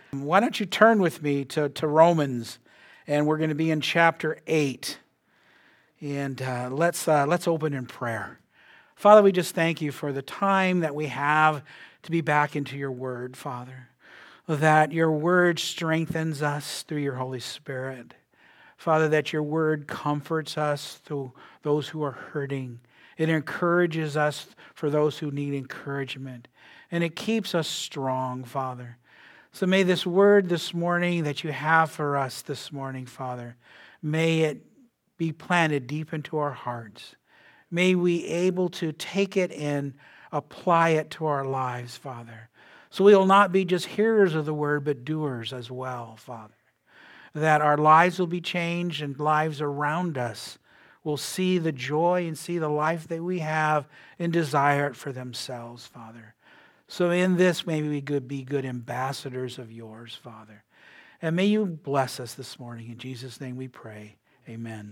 Why don't you turn with me to Romans, and we're going to be in chapter 8. And let's open in prayer. Father, we just thank you for the time that we have to be back into your word, Father, that your word strengthens us through your Holy Spirit. Father, that your word comforts us through those who are hurting. It encourages us for those who need encouragement. And it keeps us strong, Father. So may this word this morning that you have for us this morning, Father, may it be planted deep into our hearts. May we be able to take it and apply it to our lives, Father. So we will not be just hearers of the word, but doers as well, Father. That our lives will be changed and lives around us will see the joy and see the life that we have and desire it for themselves, Father. So in this, may we be good ambassadors of yours, Father. And may you bless us this morning. In Jesus' name we pray. Amen.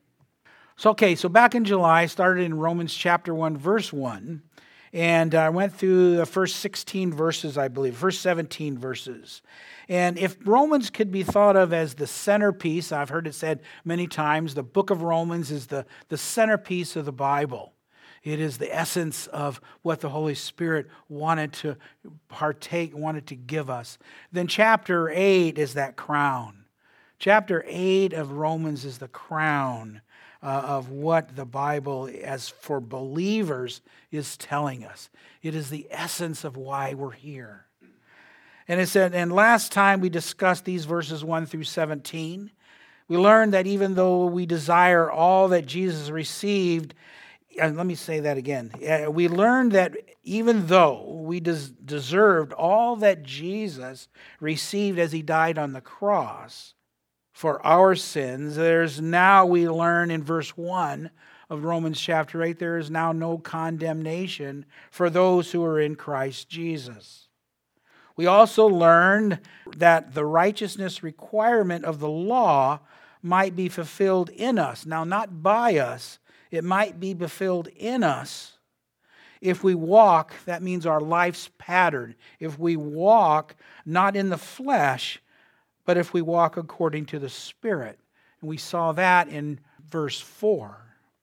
So back in July, I started in Romans chapter 1, verse 1. And I went through the first 16 verses, I believe, first 17 verses. And if Romans could be thought of as the centerpiece, I've heard it said many times, the book of Romans is the centerpiece of the Bible. It is the essence of what the Holy Spirit wanted to partake, wanted to give us. Then chapter 8 is that crown. Chapter 8 of Romans is the crown of what the Bible, as for believers, is telling us. It is the essence of why we're here. And it said, and last time we discussed these verses 1 through 17, we learned that even though we desire all that Jesus received, and let me say that again. We learned that even though we deserved all that Jesus received as he died on the cross for our sins, we learn in verse 1 of Romans chapter 8, there is now no condemnation for those who are in Christ Jesus. We also learned that the righteousness requirement of the law might be fulfilled in us. Now, not by us. It might be fulfilled in us if we walk, that means our life's pattern. If we walk not in the flesh, but if we walk according to the Spirit. And we saw that in verse 4.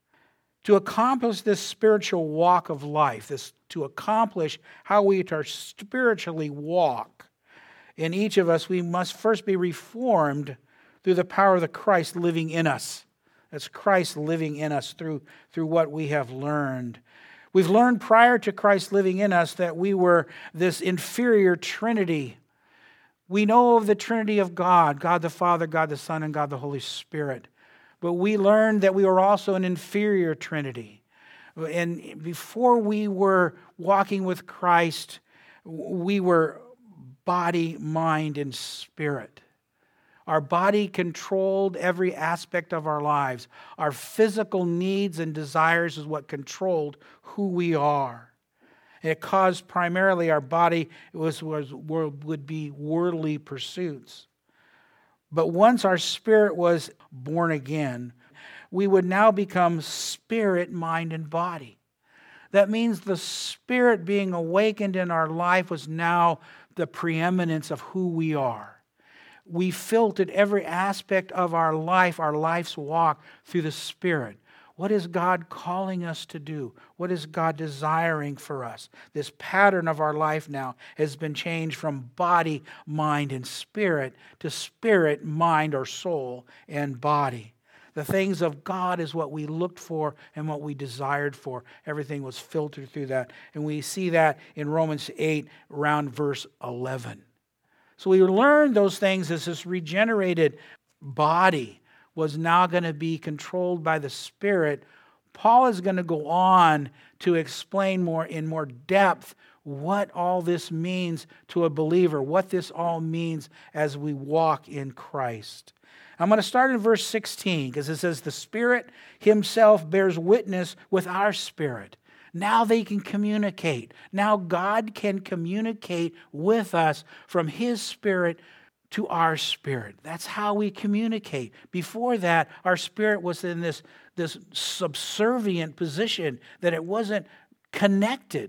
To accomplish this spiritual walk of life, to accomplish how we are spiritually walk, in each of us, we must first be reformed through the power of the Christ living in us. That's Christ living in us through what we have learned. We've learned prior to Christ living in us that we were this inferior Trinity. We know of the Trinity of God, God the Father, God the Son, and God the Holy Spirit. But we learned that we were also an inferior Trinity. And before we were walking with Christ, we were body, mind, and spirit. Our body controlled every aspect of our lives. Our physical needs and desires is what controlled who we are. It caused primarily our body would be worldly pursuits. But once our spirit was born again, we would now become spirit, mind, and body. That means the spirit being awakened in our life was now the preeminence of who we are. We filtered every aspect of our life's walk through the Spirit. What is God calling us to do? What is God desiring for us? This pattern of our life now has been changed from body, mind, and spirit to spirit, mind, or soul, and body. The things of God is what we looked for and what we desired for. Everything was filtered through that. And we see that in Romans 8, around verse 11. So we learned those things as this regenerated body was now going to be controlled by the Spirit. Paul is going to go on to explain in more depth what all this means to a believer, what this all means as we walk in Christ. I'm going to start in verse 16 because it says, the Spirit himself bears witness with our spirit. Now they can communicate. Now God can communicate with us from his spirit to our spirit. That's how we communicate. Before that, our spirit was in this subservient position that it wasn't connected.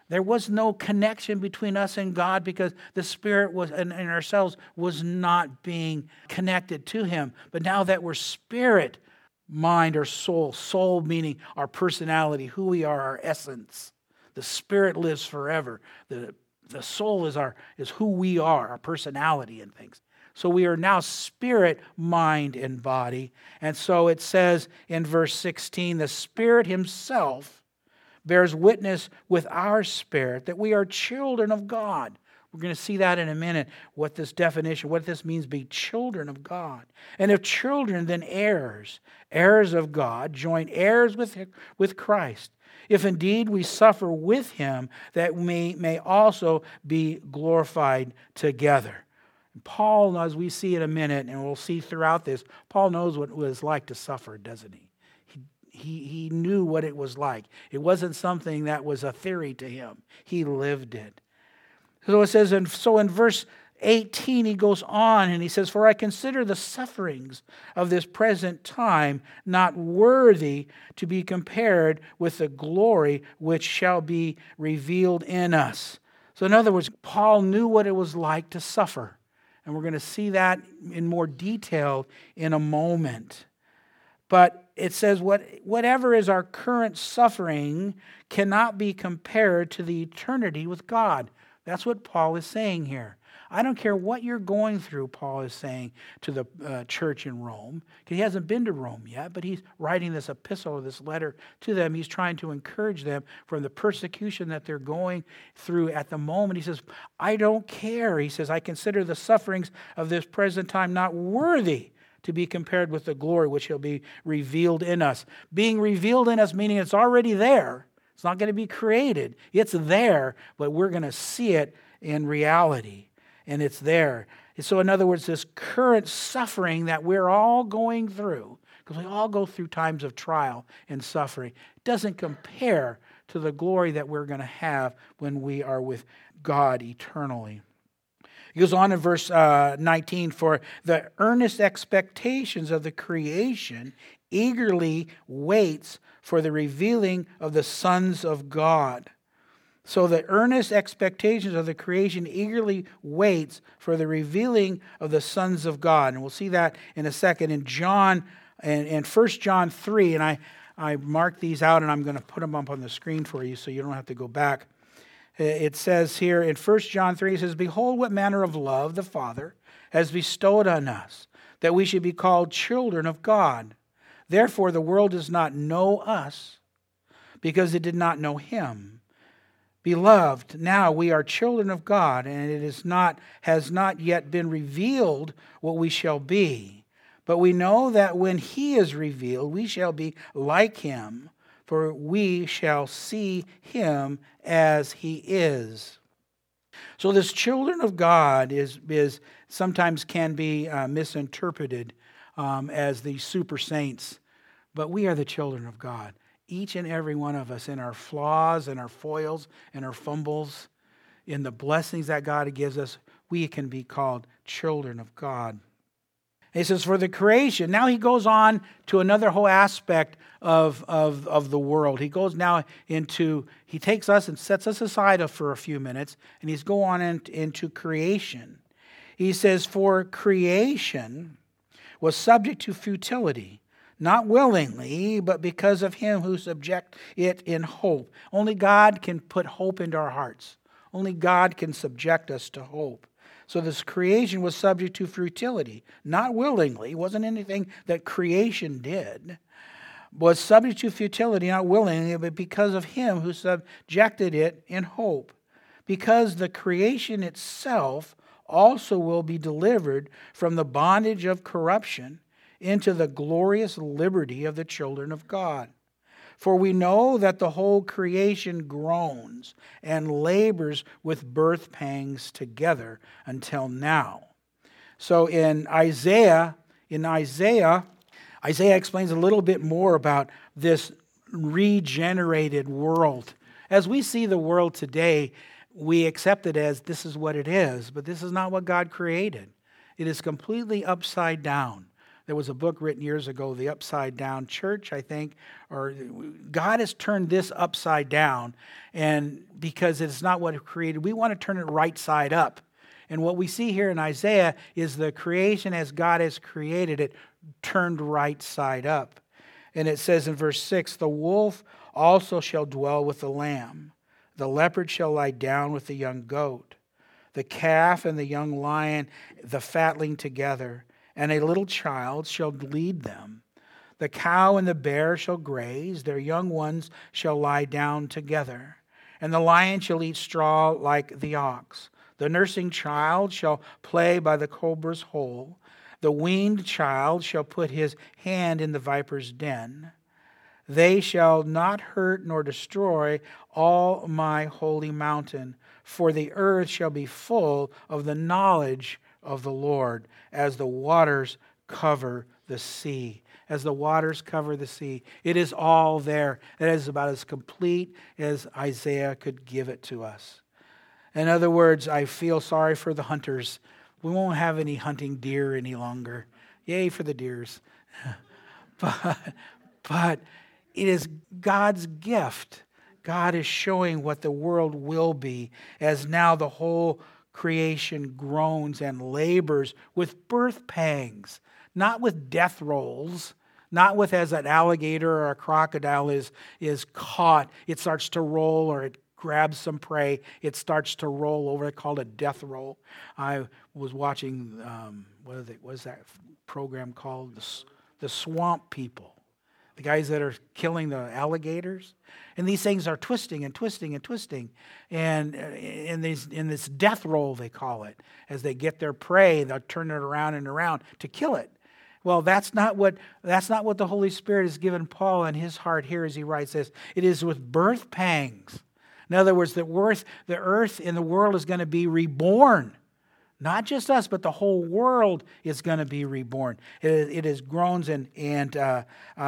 There was no connection between us and God because the Spirit was and ourselves was not being connected to Him. But now that we're spirit, mind, or soul, soul meaning our personality, who we are, our essence. The Spirit lives forever. The soul is who we are, our personality and things. So we are now spirit, mind, and body. And so it says in verse 16, the Spirit Himself bears witness with our spirit that we are children of God. We're going to see that in a minute, what this means be children of God. And if children, then heirs, heirs of God, joint heirs with Christ. If indeed we suffer with Him, that we may also be glorified together. Paul, as we see in a minute, and we'll see throughout this, Paul knows what it was like to suffer, doesn't he? He knew what it was like. It wasn't something that was a theory to him. He lived it. So it says, and so in verse 18 he goes on and he says, for I consider the sufferings of this present time not worthy to be compared with the glory which shall be revealed in us. So in other words, Paul knew what it was like to suffer. And we're going to see that in more detail in a moment. But it says, whatever is our current suffering cannot be compared to the eternity with God. That's what Paul is saying here. I don't care what you're going through, Paul is saying to the church in Rome. He hasn't been to Rome yet, but he's writing this epistle or this letter to them. He's trying to encourage them from the persecution that they're going through at the moment. He says, I don't care. He says, I consider the sufferings of this present time not worthy to be compared with the glory which shall be revealed in us. Being revealed in us, meaning it's already there. It's not going to be created. It's there, but we're going to see it in reality. And it's there. So in other words, this current suffering that we're all going through, because we all go through times of trial and suffering, doesn't compare to the glory that we're going to have when we are with God eternally. He goes on in verse 19, for the earnest expectations of the creation eagerly waits for the revealing of the sons of God. So the earnest expectations of the creation eagerly waits for the revealing of the sons of God. And we'll see that in a second in John and 1 John 3. And I marked these out and I'm going to put them up on the screen for you so you don't have to go back. It says here in 1 John 3, it says, behold what manner of love the Father has bestowed on us, that we should be called children of God. Therefore the world does not know us because it did not know Him. Beloved, now we are children of God, and it has not yet been revealed what we shall be. But we know that when He is revealed, we shall be like Him, for we shall see Him as He is. So this children of God is sometimes can be misinterpreted as the super saints, but we are the children of God. Each and every one of us, in our flaws and our foils and our fumbles, in the blessings that God gives us, we can be called children of God. He says, for the creation. Now he goes on to another whole aspect of the world. He goes now he takes us and sets us aside for a few minutes, and he's going on into creation. He says, for creation was subject to futility, not willingly, but because of Him who subject it in hope. Only God can put hope into our hearts. Only God can subject us to hope. So this creation was subject to futility, not willingly. It wasn't anything that creation did. Was subject to futility, not willingly, but because of Him who subjected it in hope. Because the creation itself also will be delivered from the bondage of corruption into the glorious liberty of the children of God. For we know that the whole creation groans and labors with birth pangs together until now. So Isaiah explains a little bit more about this regenerated world. As we see the world today, we accept it as this is what it is, but this is not what God created. It is completely upside down. There was a book written years ago, The Upside Down Church, I think, or God has turned this upside down, and because it's not what He created, we want to turn it right side up. And what we see here in Isaiah is the creation as God has created it, turned right side up. And it says in verse 6, the wolf also shall dwell with the lamb. The leopard shall lie down with the young goat. The calf and the young lion, the fatling together, and a little child shall lead them. The cow and the bear shall graze, their young ones shall lie down together. And the lion shall eat straw like the ox. The nursing child shall play by the cobra's hole. The weaned child shall put his hand in the viper's den. They shall not hurt nor destroy all my holy mountain, for the earth shall be full of the knowledge of the Lord, as the waters cover the sea. As the waters cover the sea. It is all there. It is about as complete as Isaiah could give it to us. In other words, I feel sorry for the hunters. We won't have any hunting deer any longer. Yay for the deers. But it is God's gift. God is showing what the world will be as now the whole creation groans and labors with birth pangs, not with death rolls, not with as an alligator or a crocodile is caught, it starts to roll, or it grabs some prey, it starts to roll over. They call it a death roll. I was watching, what is that program called? The Swamp People. The guys that are killing the alligators. And these things are twisting and twisting and twisting. And in this death roll, they call it. As they get their prey, they'll turn it around and around to kill it. Well, that's not what the Holy Spirit has given Paul in his heart here as he writes this. It is with birth pangs. In other words, the earth in the world is going to be reborn. Not just us, but the whole world is going to be reborn. It is groans and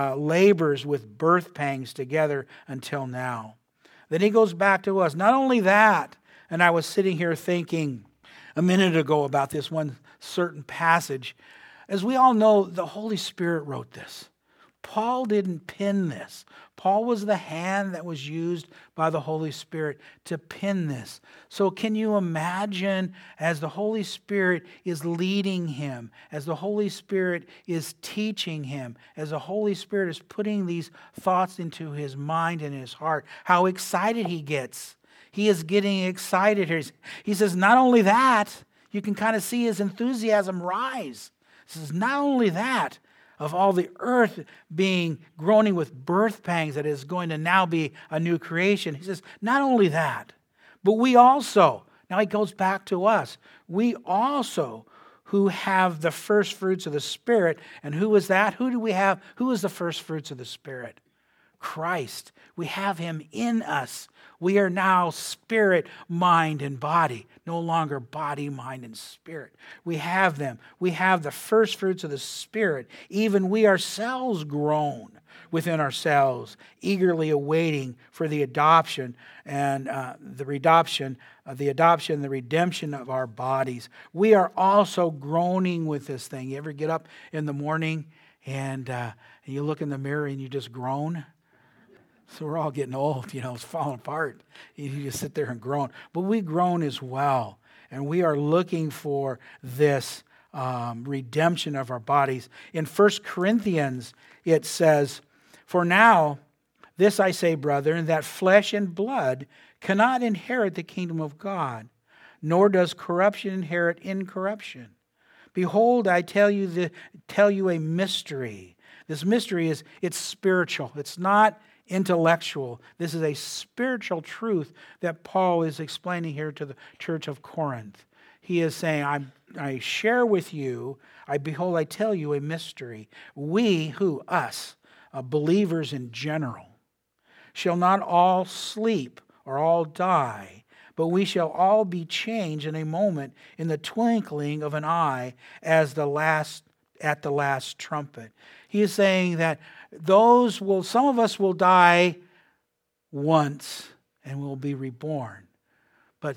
labors with birth pangs together until now. Then he goes back to us. Not only that, and I was sitting here thinking a minute ago about this one certain passage. As we all know, the Holy Spirit wrote this. Paul didn't pen this. Paul was the hand that was used by the Holy Spirit to pen this. So can you imagine as the Holy Spirit is leading him, as the Holy Spirit is teaching him, as the Holy Spirit is putting these thoughts into his mind and his heart, how excited he gets. He is getting excited here. He says, not only that, you can kind of see his enthusiasm rise. He says, not only that, of all the earth being groaning with birth pangs that is going to now be a new creation. He says, not only that, but we also, now he goes back to us, we also who have the first fruits of the Spirit. And who is that? Who do we have? Who is the first fruits of the Spirit? Christ. We have him in us. We are now spirit, mind, and body. No longer body, mind, and spirit. We have them. We have the first fruits of the Spirit. Even we ourselves groan within ourselves, eagerly awaiting for the adoption and the redemption of our bodies. We are also groaning with this thing. You ever get up in the morning and you look in the mirror and you just groan? So we're all getting old, it's falling apart. You just sit there and groan. But we groan as well. And we are looking for this redemption of our bodies. In 1 Corinthians, it says, for now, this I say, brethren, that flesh and blood cannot inherit the kingdom of God, nor does corruption inherit incorruption. Behold, I tell you a mystery. This mystery it's spiritual. It's not intellectual. This is a spiritual truth that Paul is explaining here to the church of Corinth. He is saying, I share with you, behold, I tell you a mystery. We, us, believers in general, shall not all sleep or all die, but we shall all be changed in a moment, in the twinkling of an eye, at the last trumpet. He is saying that some of us will die once and will be reborn. But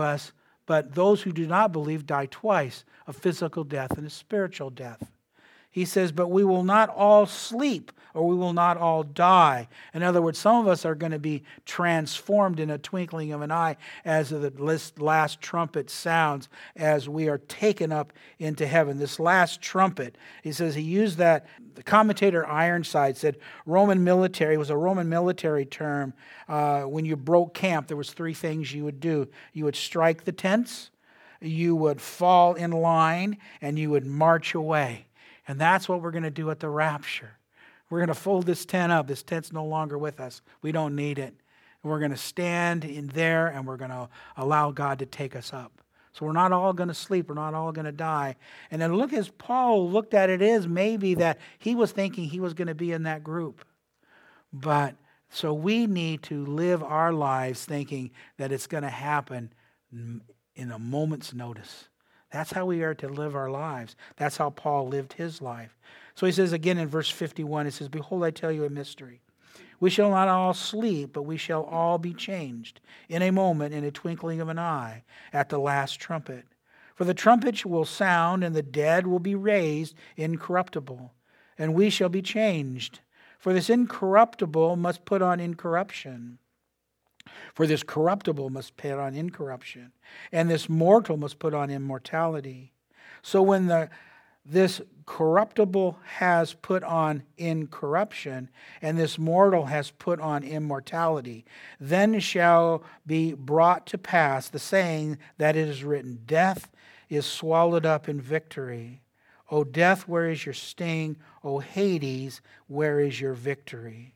those who do not believe die twice, a physical death and a spiritual death. He says, but we will not all sleep, or we will not all die. In other words, some of us are going to be transformed in a twinkling of an eye as the last trumpet sounds, as we are taken up into heaven. This last trumpet, he says, he used that. The commentator Ironside said Roman military was a Roman military term. When you broke camp, there was three things you would do. You would strike the tents, you would fall in line, and you would march away. And that's what we're going to do at the rapture. We're going to fold this tent up. This tent's no longer with us. We don't need it. We're going to stand in there and we're going to allow God to take us up. So we're not all going to sleep. We're not all going to die. And then look, as Paul looked at it, is maybe that he was thinking he was going to be in that group. But so we need to live our lives thinking that it's going to happen in a moment's notice. That's how we are to live our lives. That's how Paul lived his life. So he says again in verse 51, it says, behold, I tell you a mystery. We shall not all sleep, but we shall all be changed in a moment, in a twinkling of an eye, at the last trumpet. For the trumpet will sound, and the dead will be raised incorruptible, and we shall be changed. For this incorruptible must put on incorruption. For this corruptible must put on incorruption, and this mortal must put on immortality. So when this corruptible has put on incorruption, and this mortal has put on immortality, then shall be brought to pass the saying that it is written, death is swallowed up in victory. O death, where is your sting? O Hades, where is your victory?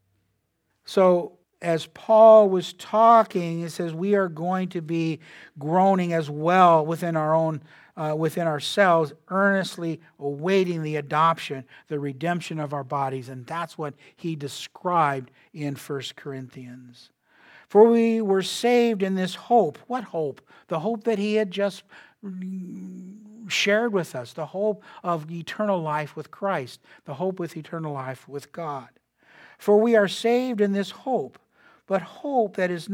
So, as Paul was talking, it says we are going to be groaning as well within ourselves, earnestly awaiting the adoption, the redemption of our bodies. And that's what he described in 1 Corinthians. For we were saved in this hope. What hope? The hope that he had just shared with us. The hope of eternal life with Christ. The hope with eternal life with God. For we are saved in this hope. But hope that is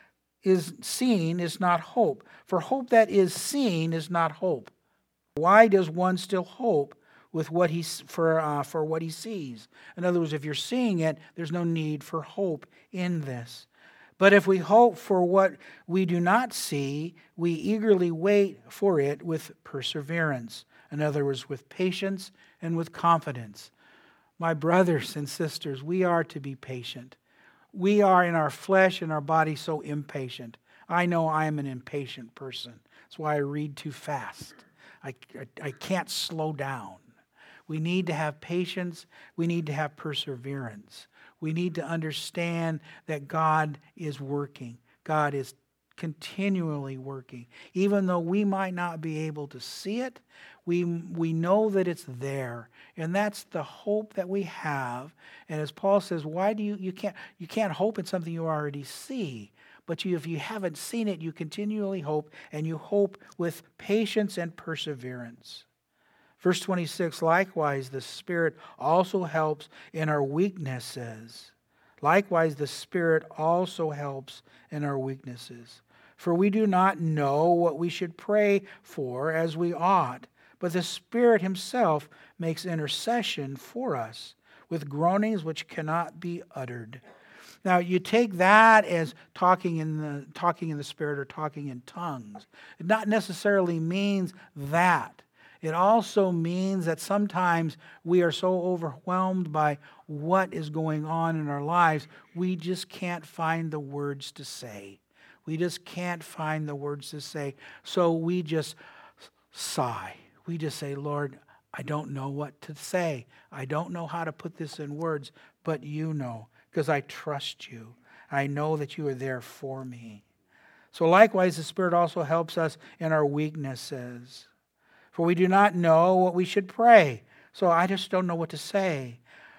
seen is not hope. For hope that is seen is not hope. Why does one still hope with what for what he sees? In other words, if you're seeing it, there's no need for hope in this. But if we hope for what we do not see, we eagerly wait for it with perseverance. In other words, with patience and with confidence. My brothers and sisters, we are to be patient. We are in our flesh and our body so impatient. I know I am an impatient person. That's why I read too fast. I can't slow down. We need to have patience. We need to have perseverance. We need to understand that God is working. God is continually working. Even though we might not be able to see it, we know that it's there. And that's the hope that we have. And as Paul says, why do you can't hope in something you already see. But if you haven't seen it, you continually hope, and you hope with patience and perseverance. Verse 26, likewise, the Spirit also helps in our weaknesses. Likewise, the Spirit also helps in our weaknesses. For we do not know what we should pray for as we ought, but the Spirit himself makes intercession for us with groanings which cannot be uttered. Now, you take that as talking in the Spirit or talking in tongues. It not necessarily means that. It also means that sometimes we are so overwhelmed by what is going on in our lives, we just can't find the words to say. We just can't find the words to say. So we just sigh. We just say, Lord, I don't know what to say. I don't know how to put this in words, but you know, because I trust you. I know that you are there for me. So likewise, the Spirit also helps us in our weaknesses. For we do not know what we should pray. So I just don't know what to say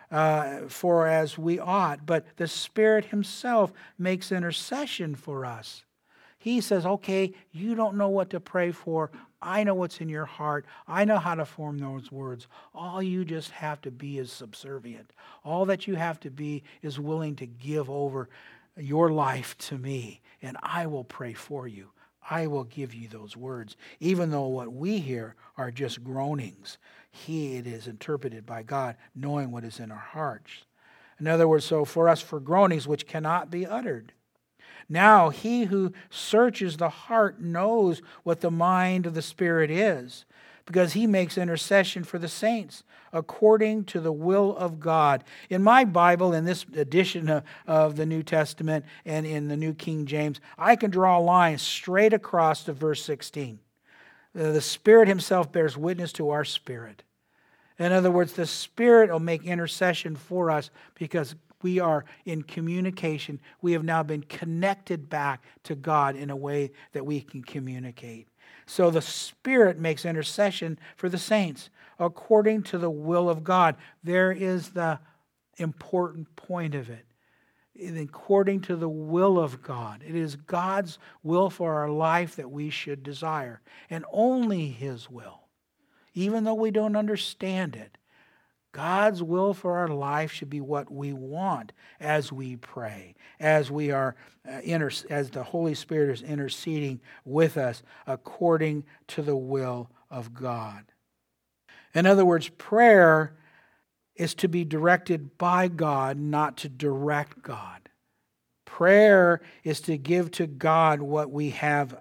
for as we ought. But the Spirit himself makes intercession for us. He says, okay, you don't know what to pray for. I know what's in your heart. I know how to form those words. All you just have to be is subservient. All that you have to be is willing to give over your life to me, and I will pray for you. I will give you those words. Even though what we hear are just groanings, it is interpreted by God, knowing what is in our hearts. In other words, so for us, for groanings which cannot be uttered. Now he who searches the heart knows what the mind of the Spirit is, because he makes intercession for the saints according to the will of God. In my Bible, in this edition of the New Testament and in the New King James, I can draw a line straight across to verse 16. The Spirit himself bears witness to our spirit. In other words, the Spirit will make intercession for us because we are in communication. We have now been connected back to God in a way that we can communicate. So the Spirit makes intercession for the saints according to the will of God. There is the important point of it. According to the will of God. It is God's will for our life that we should desire, and only His will. Even though we don't understand it, God's will for our life should be what we want as we pray, as we are as the Holy Spirit is interceding with us according to the will of God. In other words, prayer is to be directed by God, not to direct God. Prayer is to give to God what we have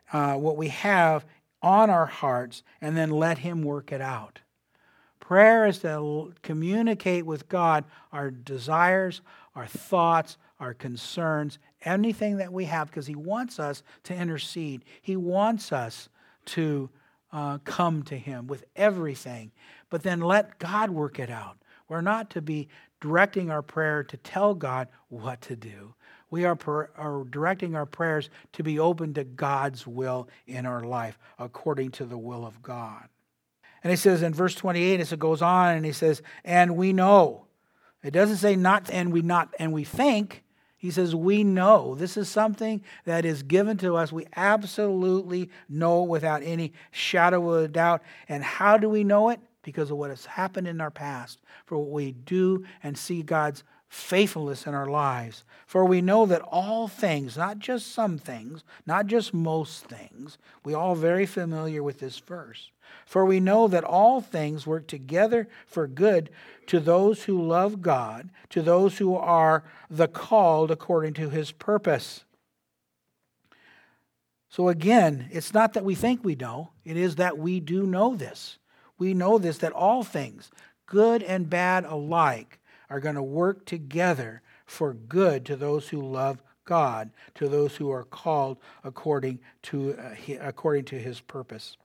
on our hearts, and then let Him work it out. Prayer is to communicate with God our desires, our thoughts, our concerns, anything that we have, because He wants us to intercede. He wants us to come to Him with everything, but then let God work it out. We're not to be directing our prayer to tell God what to do. We are directing our prayers to be open to God's will in our life, according to the will of God. And he says in verse 28, as it goes on, and he says, and we know. It doesn't say not and we think. He says we know. This is something that is given to us. We absolutely know without any shadow of a doubt. And how do we know it? Because of what has happened in our past. For what we do and see God's faithfulness in our lives. For we know that all things, not just some things, not just most things, we all very familiar with this verse. For we know that all things work together for good to those who love God, to those who are the called according to His purpose. So again, it's not that we think we know, it is that we do know this. We know this, that all things, good and bad alike, are going to work together for good to those who love God, to those who are called according to His purpose.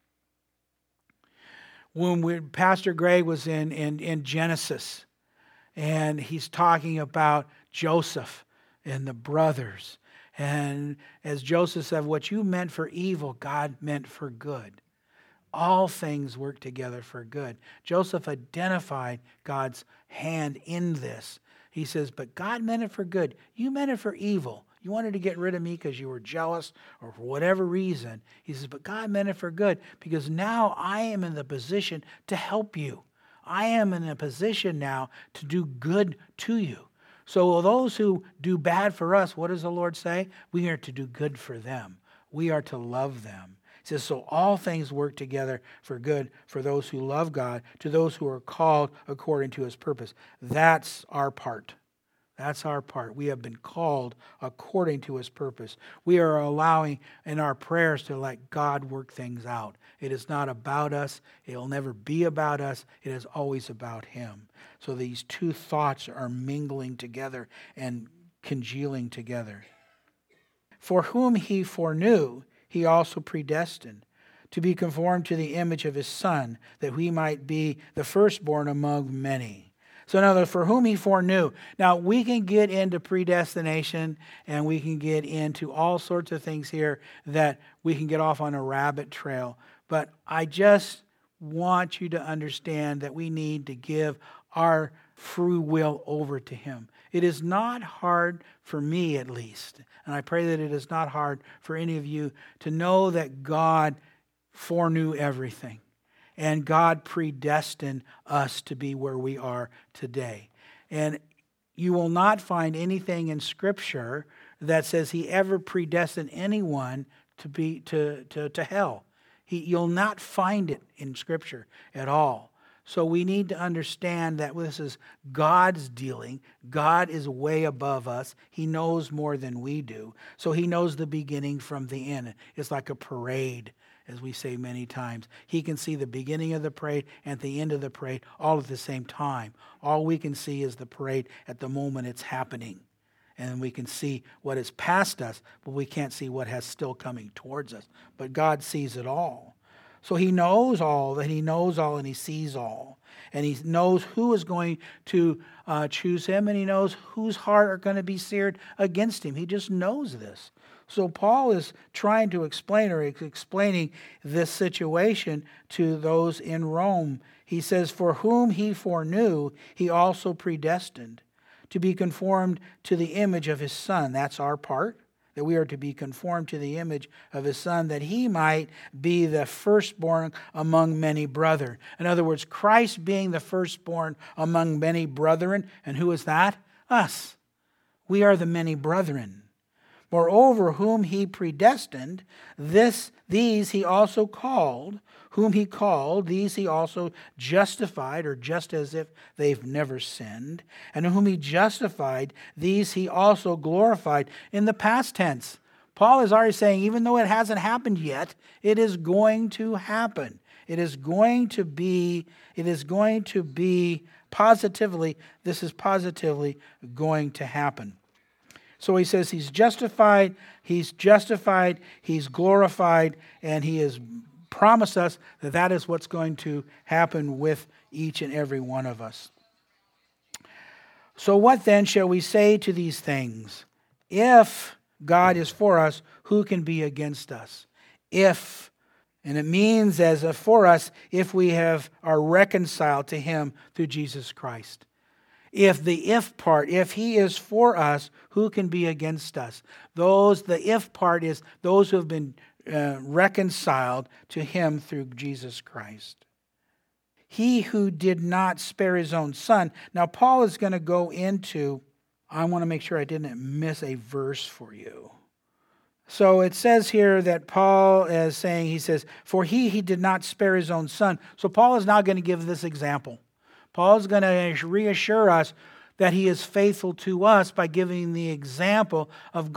When Pastor Greg was in Genesis, and he's talking about Joseph and the brothers, and as Joseph said, what you meant for evil, God meant for good. All things work together for good. Joseph identified God's hand in this. He says, but God meant it for good. You meant it for evil. You wanted to get rid of me because you were jealous or for whatever reason. He says, but God meant it for good because now I am in the position to help you. I am in a position now to do good to you. So those who do bad for us, what does the Lord say? We are to do good for them. We are to love them. He says, so all things work together for good for those who love God, to those who are called according to His purpose. That's our part. That's our part. We have been called according to His purpose. We are allowing in our prayers to let God work things out. It is not about us. It will never be about us. It is always about Him. So these two thoughts are mingling together and congealing together. For whom He foreknew, He also predestined to be conformed to the image of His Son, that we might be the firstborn among many. So in other words, for whom He foreknew. Now, we can get into predestination, and we can get into all sorts of things here that we can get off on a rabbit trail. But I just want you to understand that we need to give our free will over to Him. It is not hard for me, at least, and I pray that it is not hard for any of you to know that God foreknew everything. And God predestined us to be where we are today. And you will not find anything in Scripture that says He ever predestined anyone to hell. You'll not find it in Scripture at all. So we need to understand that this is God's dealing. God is way above us. He knows more than we do. So He knows the beginning from the end. It's like a parade, as we say many times. He can see the beginning of the parade and the end of the parade all at the same time. All we can see is the parade at the moment it's happening. And we can see what is past us, but we can't see what has still coming towards us. But God sees it all. So He knows all, and He sees all. And He knows who is going to choose Him, and He knows whose heart are going to be seared against Him. He just knows this. So Paul is trying to explaining this situation to those in Rome. He says, "For whom He foreknew, He also predestined to be conformed to the image of His Son." That's our part. That we are to be conformed to the image of His Son, that He might be the firstborn among many brethren. In other words, Christ being the firstborn among many brethren. And who is that? Us. We are the many brethren. Moreover, whom He predestined, these He also called. Whom He called, these He also justified, or just as if they've never sinned. And whom He justified, these He also glorified. In the past tense, Paul is already saying, even though it hasn't happened yet, it is going to happen. It is going to be positively, this is positively going to happen. So he says He's justified, He's glorified, and He has promised us that that is what's going to happen with each and every one of us. So what then shall we say to these things? If God is for us, who can be against us? If, and it means as a for us, if we are reconciled to Him through Jesus Christ. If the if part, if He is for us, who can be against us? The if part is those who have been reconciled to Him through Jesus Christ. He who did not spare His own Son. Now Paul is going to go into, I want to make sure I didn't miss a verse for you. So it says here that Paul is saying, he says, for he did not spare His own Son. So Paul is now going to give this example. Paul is going to reassure us that He is faithful to us by giving the example of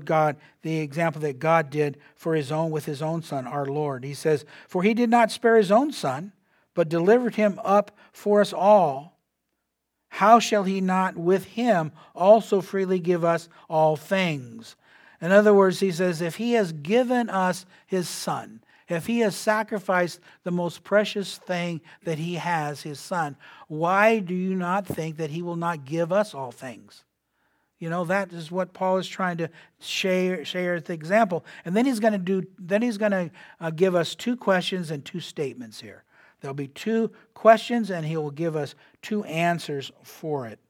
the example that God did with His own Son, our Lord. He says, for He did not spare His own Son, but delivered Him up for us all. How shall He not with Him also freely give us all things? In other words, he says, if He has given us His Son, if He has sacrificed the most precious thing that He has, His Son, why do you not think that He will not give us all things? You know, that is what Paul is trying to share the example. And then he's going to give us two questions and two statements here. There'll be two questions and He will give us two answers for it.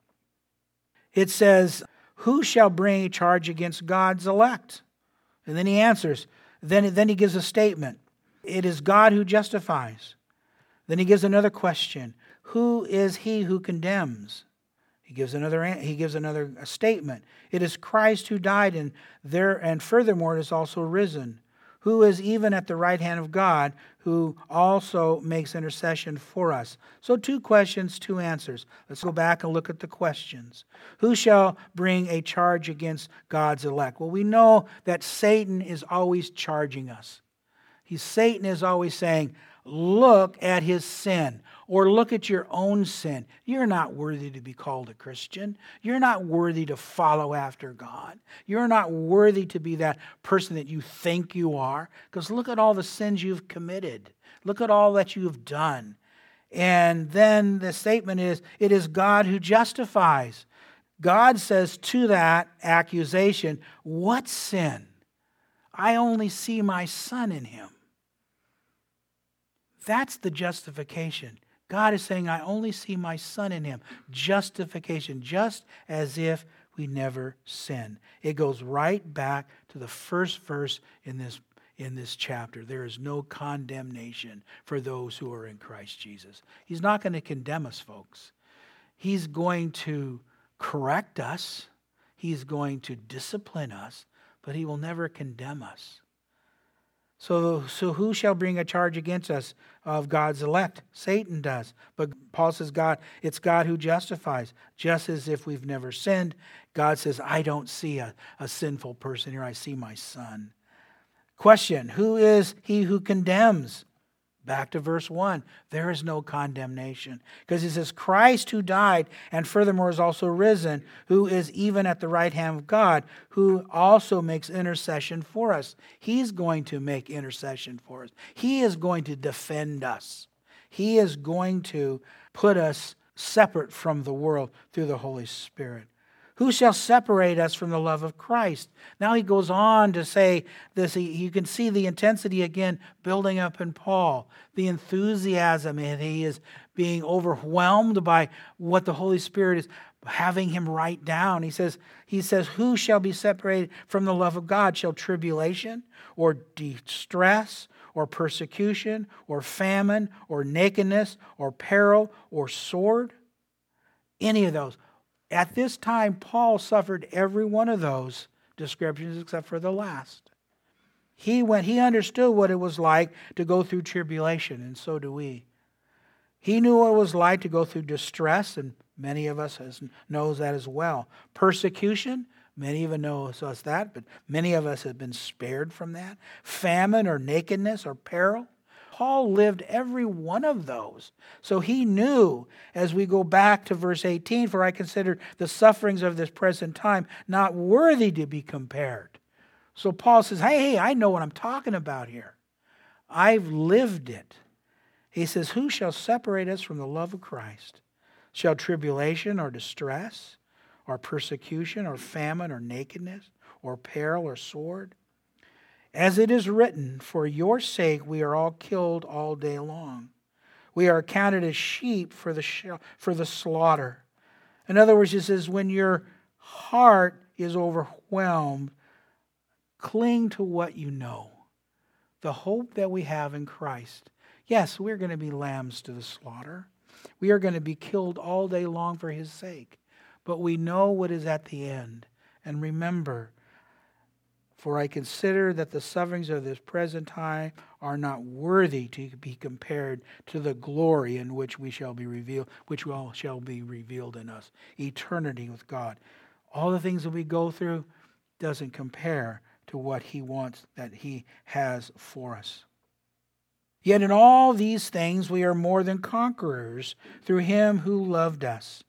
It says, who shall bring a charge against God's elect? And then he answers. Then he gives a statement. It is God who justifies. Then he gives another question. Who is he who condemns? He gives another statement. It is Christ who died, and furthermore it is also risen. Who is even at the right hand of God, who also makes intercession for us. So 2 questions, 2 answers. Let's go back and look at the questions. Who shall bring a charge against God's elect? Well, we know that Satan is always charging us. Satan is always saying, look at his sin, or look at your own sin. You're not worthy to be called a Christian. You're not worthy to follow after God. You're not worthy to be that person that you think you are, because look at all the sins you've committed. Look at all that you've done. And then the statement is, it is God who justifies. God says to that accusation, what sin? I only see my Son in him. That's the justification. God is saying, I only see my Son in him. Justification, just as if we never sinned. It goes right back to the first verse in this chapter. There is no condemnation for those who are in Christ Jesus. He's not going to condemn us, folks. He's going to correct us. He's going to discipline us, but he will never condemn us. So who shall bring a charge against us of God's elect? Satan does. But Paul says it's God who justifies. Just as if we've never sinned, God says, I don't see a sinful person here. I see my Son. Question, who is he who condemns? Back to verse 1. There is no condemnation. Because it says, Christ who died and furthermore is also risen, who is even at the right hand of God, who also makes intercession for us. He's going to make intercession for us. He is going to defend us. He is going to put us separate from the world through the Holy Spirit. Who shall separate us from the love of Christ? Now he goes on to say this. You can see the intensity again building up in Paul. The enthusiasm, and he is being overwhelmed by what the Holy Spirit is having him write down. He says, who shall be separated from the love of God? Shall tribulation or distress or persecution or famine or nakedness or peril or sword? Any of those. At this time, Paul suffered every one of those descriptions except for the last. He understood what it was like to go through tribulation, and so do we. He knew what it was like to go through distress, and many of us knows that as well. Persecution, many of us know that, but many of us have been spared from that. Famine or nakedness or peril. Paul lived every one of those. So he knew, as we go back to verse 18, for I consider the sufferings of this present time not worthy to be compared. So Paul says, hey, I know what I'm talking about here. I've lived it. He says, who shall separate us from the love of Christ? Shall tribulation or distress or persecution or famine or nakedness or peril or sword? As it is written, for your sake we are all killed all day long. We are counted as sheep for the slaughter. In other words, it says, when your heart is overwhelmed, cling to what you know. The hope that we have in Christ. Yes, we're going to be lambs to the slaughter. We are going to be killed all day long for His sake. But we know what is at the end. And remember, for I consider that the sufferings of this present time are not worthy to be compared to the glory in which we shall be revealed, which shall be revealed in us. Eternity with God. All the things that we go through doesn't compare to what He wants, that He has for us. Yet in all these things we are more than conquerors through Him who loved us.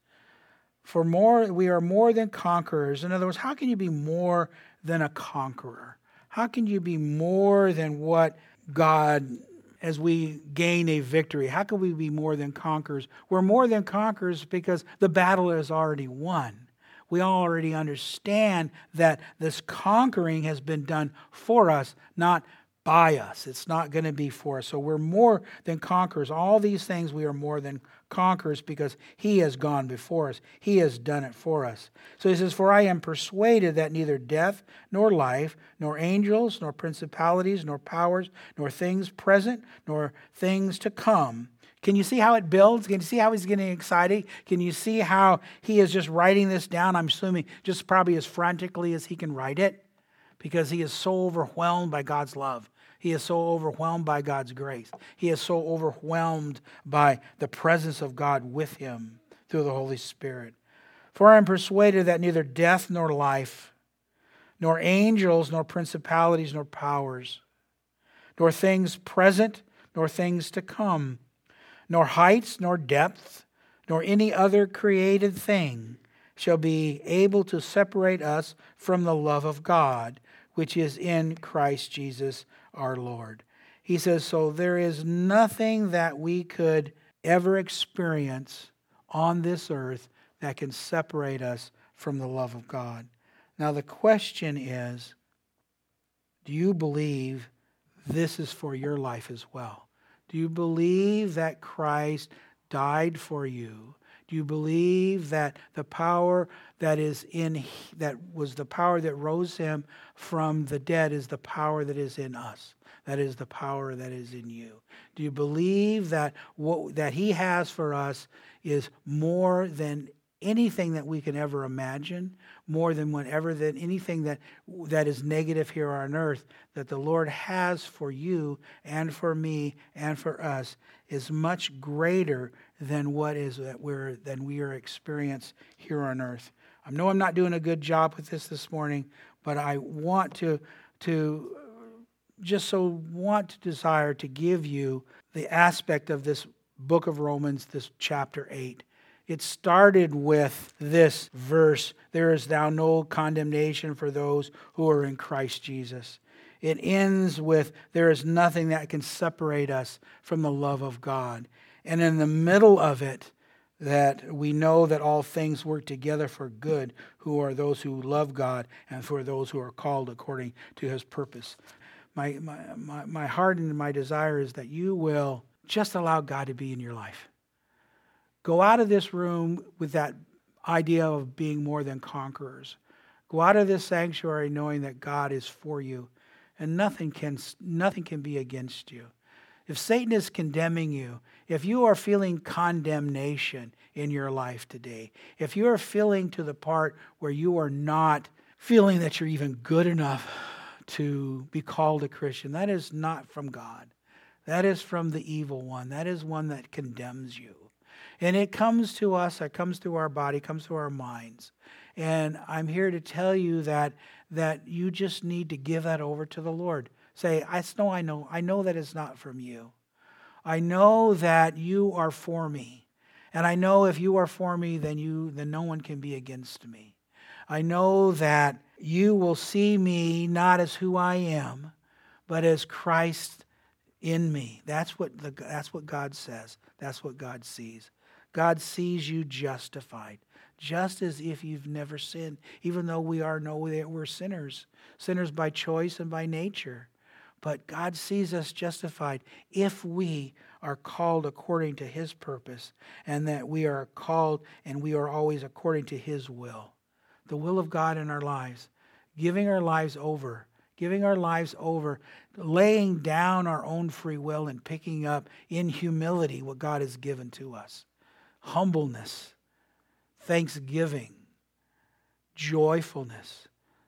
We are more than conquerors. In other words, how can you be more than a conqueror? How can you be more than what God, as we gain a victory, how can we be more than conquerors? We're more than conquerors because the battle is already won. We already understand that this conquering has been done for us, not by us. It's not going to be for us. So we're more than conquerors. All these things we are more than conquerors because He has gone before us. He has done it for us. So he says, for I am persuaded that neither death nor life, nor angels, nor principalities, nor powers, nor things present, nor things to come. Can you see how it builds? Can you see how he's getting excited? Can you see how he is just writing this down? I'm assuming just probably as frantically as he can write it, because he is so overwhelmed by God's love. He is so overwhelmed by God's grace. He is so overwhelmed by the presence of God with him through the Holy Spirit. For I am persuaded that neither death nor life, nor angels, nor principalities, nor powers, nor things present, nor things to come, nor heights, nor depths, nor any other created thing shall be able to separate us from the love of God, which is in Christ Jesus our Lord. He says, so there is nothing that we could ever experience on this earth that can separate us from the love of God. Now the question is, do you believe this is for your life as well? Do you believe that Christ died for you? Do you believe that the power that was the power that rose him from the dead is the power that is in us? That is the power that is in you. Do you believe that what that he has for us is more than anything that we can ever imagine, more than anything that is negative here on earth, that the Lord has for you and for me and for us is much greater than than we are experienced here on earth. I know I'm not doing a good job with this morning, but I want to desire to give you the aspect of this book of Romans, this chapter 8. It started with this verse, there is now no condemnation for those who are in Christ Jesus. It ends with, there is nothing that can separate us from the love of God. And in the middle of it, that we know that all things work together for good, who are those who love God and for those who are called according to His purpose. My heart and my desire is that you will just allow God to be in your life. Go out of this room with that idea of being more than conquerors. Go out of this sanctuary knowing that God is for you and nothing can be against you. If Satan is condemning you, if you are feeling condemnation in your life today, if you are feeling to the part where you are not feeling that you're even good enough to be called a Christian, that is not from God. That is from the evil one. That is one that condemns you. And it comes to us, it comes through our body, it comes through our minds. And I'm here to tell you that you just need to give that over to the Lord. Say, I know that it's not from you. I know that you are for me. And I know if you are for me, then no one can be against me. I know that you will see me not as who I am, but as Christ in me. That's what God says. That's what God sees. God sees you justified, just as if you've never sinned, even though we know that we're sinners by choice and by nature. But God sees us justified if we are called according to His purpose, and that we are called and we are always according to His will. The will of God in our lives, giving our lives over, laying down our own free will and picking up in humility what God has given to us. Humbleness, thanksgiving, joyfulness,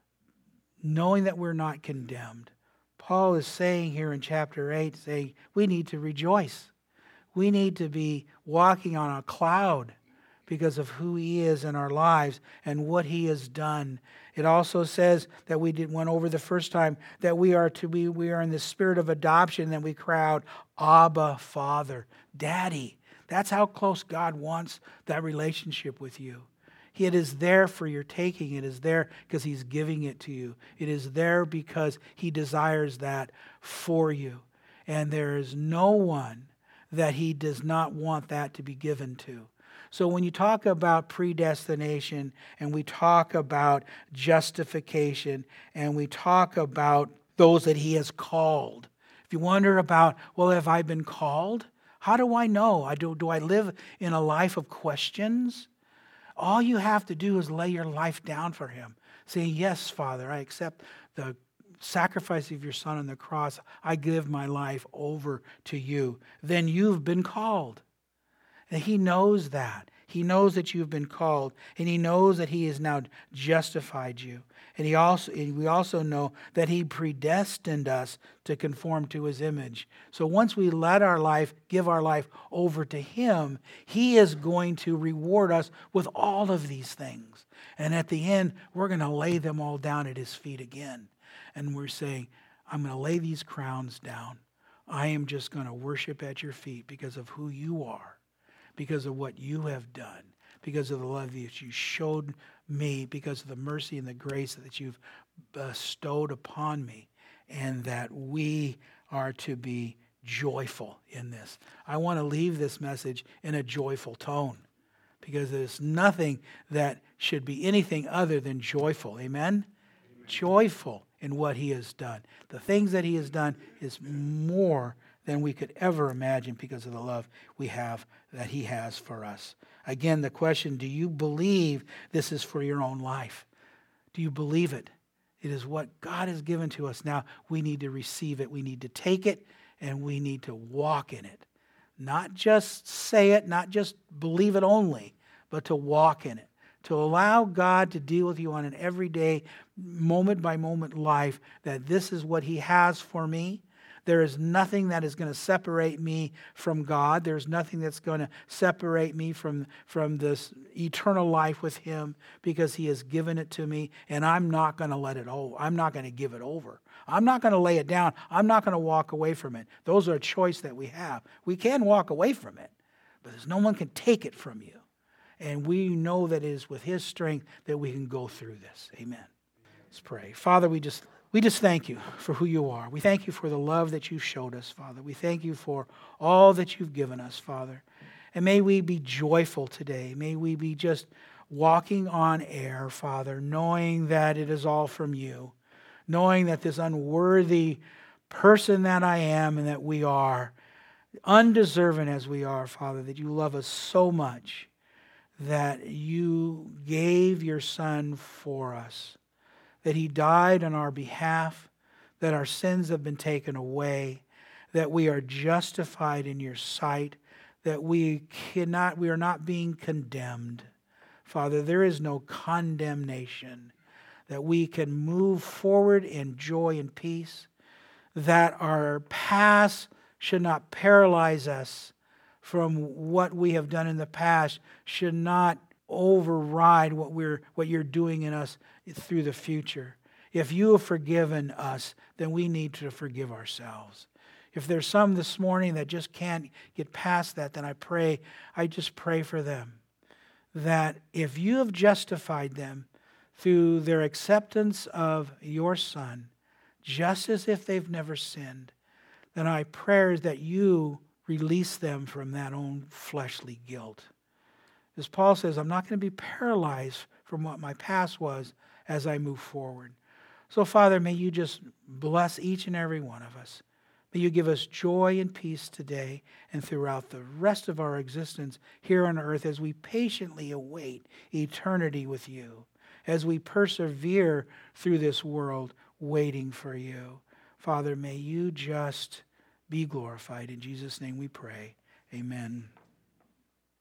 knowing that we're not condemned. Paul is saying here in chapter 8, saying we need to rejoice. We need to be walking on a cloud because of who He is in our lives and what He has done. It also says that went over the first time that we are in the spirit of adoption, that we cry out, Abba, Father, Daddy. That's how close God wants that relationship with you. It is there for your taking. It is there because He's giving it to you. It is there because He desires that for you. And there is no one that He does not want that to be given to. So when you talk about predestination and we talk about justification and we talk about those that He has called, if you wonder about, well, have I been called? How do I know? Do I live in a life of questions? All you have to do is lay your life down for Him. Say, yes, Father, I accept the sacrifice of your Son on the cross. I give my life over to you. Then you've been called. And He knows that. He knows that you've been called. And He knows that He has now justified you. And we also know that He predestined us to conform to His image. So once we give our life over to Him, He is going to reward us with all of these things. And at the end, we're going to lay them all down at His feet again. And we're saying, I'm going to lay these crowns down. I am just going to worship at your feet because of who you are, because of what you have done, because of the love that you showed me, because of the mercy and the grace that you've bestowed upon me, and that we are to be joyful in this. I want to leave this message in a joyful tone, because there's nothing that should be anything other than joyful. Amen? Joyful in what He has done. The things that He has done is more than we could ever imagine because of the love we have that He has for us. Again, the question, do you believe this is for your own life? Do you believe it? It is what God has given to us. Now, we need to receive it. We need to take it, and we need to walk in it. Not just say it, not just believe it only, but to walk in it, to allow God to deal with you on an everyday, moment-by-moment life, that this is what He has for me. There is nothing that is going to separate me from God. There's nothing that's going to separate me from this eternal life with Him, because He has given it to me, and I'm not going to let it over. I'm not going to give it over. I'm not going to lay it down. I'm not going to walk away from it. Those are a choice that we have. We can walk away from it, but there's no one can take it from you. And we know that it is with His strength that we can go through this. Amen. Let's pray. Father, we just thank You for who You are. We thank You for the love that You showed us, Father. We thank You for all that You've given us, Father. And may we be joyful today. May we be just walking on air, Father, knowing that it is all from You, knowing that this unworthy person that I am and that we are, undeserving as we are, Father, that You love us so much that You gave Your Son for us, that He died on our behalf, that our sins have been taken away, that we are justified in Your sight, that we are not being condemned. Father, there is no condemnation, that we can move forward in joy and peace, that our past should not paralyze us from what we have done in the past, should not override what You're doing in us through the future. If You have forgiven us, then we need to forgive ourselves. If there's some this morning that just can't get past that, then I just pray for them, that if You have justified them through their acceptance of Your Son, just as if they've never sinned, then my prayer is that You release them from that own fleshly guilt. As Paul says, I'm not going to be paralyzed from what my past was as I move forward. So, Father, may You just bless each and every one of us. May You give us joy and peace today and throughout the rest of our existence here on earth as we patiently await eternity with You, as we persevere through this world waiting for You. Father, may You just be glorified. In Jesus' name we pray. Amen.